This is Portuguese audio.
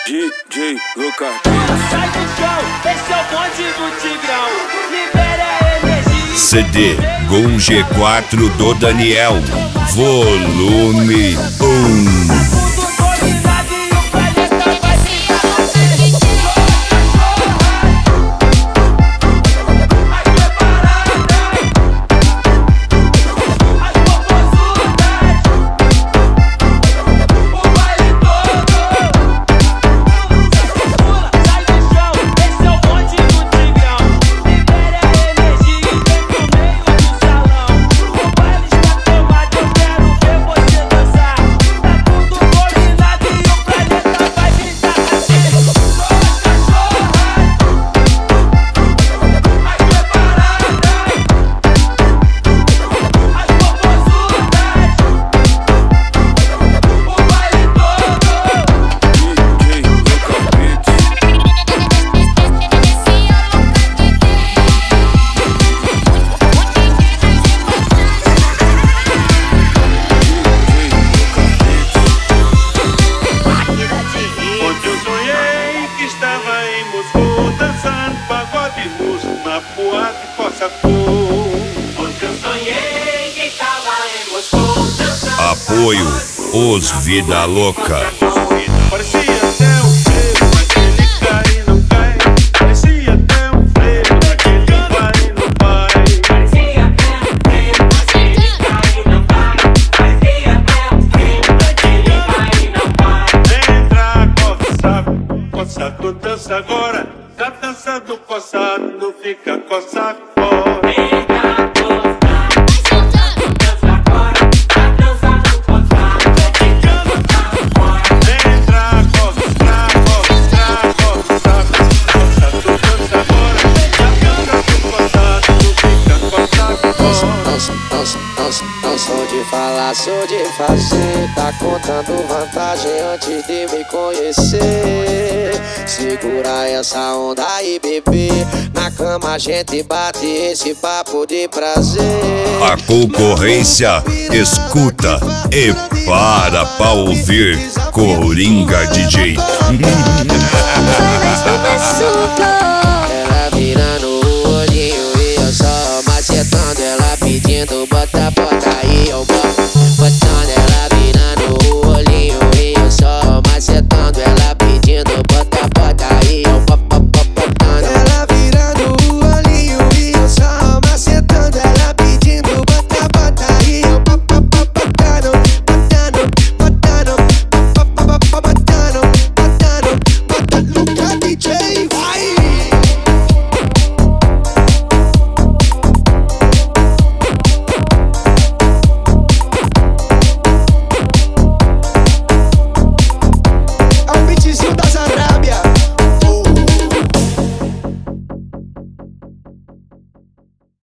DJ Lucas. Sai do chão, esse é o bonde do Tigrão. Libera a energia. CD Gol G4 do Daniel, volume 1. Apoio Os Vida Louca. Parecia até um freio, naquele cai e não cai. Parecia até um freio, naquele vai e não vai. Parecia até um freio, naquele cai e não vai. Parecia até um freio, naquele vai e não vai. Entra, coçado, dança agora. Tá dançando coçado, não fica coçado fora. Não sou de falar, sou de fazer. Tá contando vantagem antes de me conhecer. Segura essa onda aí, bebê. Na cama a gente bate esse papo de prazer. A concorrência escuta e para pra ouvir Coringa DJ.